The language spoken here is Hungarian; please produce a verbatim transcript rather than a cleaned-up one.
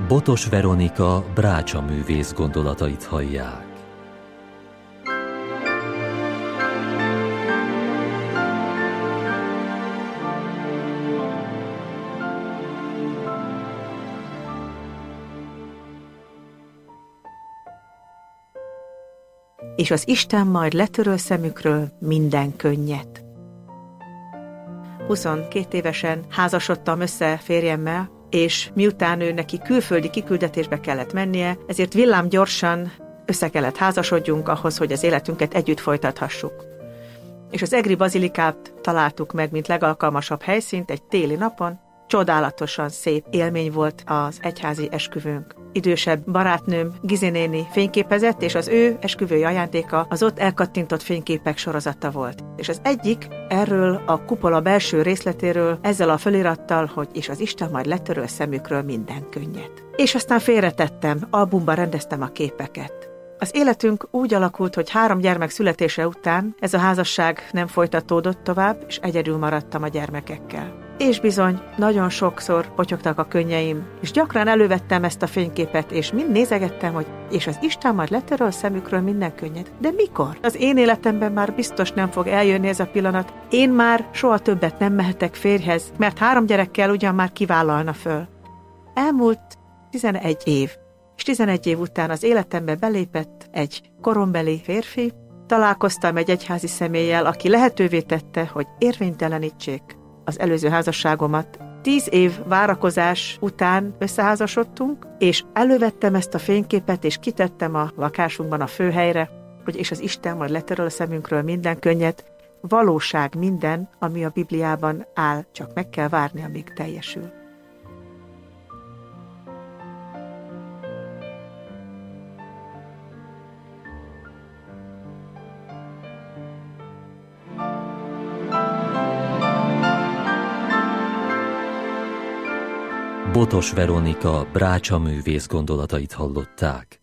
Botos Veronika Brácsa művész gondolatait hallják. És az Isten majd letöröl szemükről minden könnyet. huszonkét évesen házasodtam össze férjemmel, és miután ő neki külföldi kiküldetésbe kellett mennie, ezért villámgyorsan össze kellett házasodjunk ahhoz, hogy az életünket együtt folytathassuk. És az egri bazilikát találtuk meg, mint legalkalmasabb helyszínt egy téli napon. Csodálatosan szép élmény volt az egyházi esküvőnk. Idősebb barátnőm, Gizi néni fényképezett, és az ő esküvői ajándéka az ott elkattintott fényképek sorozata volt. És az egyik erről a kupola belső részletéről ezzel a fölirattal, hogy és az Isten majd letöröl szemükről minden könnyet. És aztán félretettem, albumba rendeztem a képeket. Az életünk úgy alakult, hogy három gyermek születése után ez a házasság nem folytatódott tovább, és egyedül maradtam a gyermekekkel. És bizony, nagyon sokszor potyogtak a könnyeim, és gyakran elővettem ezt a fényképet, és mind nézegettem, hogy és az Isten majd letöröl szemükről minden könnyet. De mikor? Az én életemben már biztos nem fog eljönni ez a pillanat. Én már soha többet nem mehetek férjhez, mert három gyerekkel ugyan már kivállalna föl. Elmúlt tizenegy év, és tizenegy év után az életembe belépett egy korombeli férfi. Találkoztam egy egyházi személlyel, aki lehetővé tette, hogy érvénytelenítsék az előző házasságomat. Tíz év várakozás után összeházasodtunk, és elővettem ezt a fényképet, és kitettem a lakásunkban a főhelyre, hogy és az Isten majd letöröl a szemünkről minden könnyet, valóság minden, ami a Bibliában áll, csak meg kell várni, amíg teljesül. Botos Veronika Brácsa művész gondolatait hallották.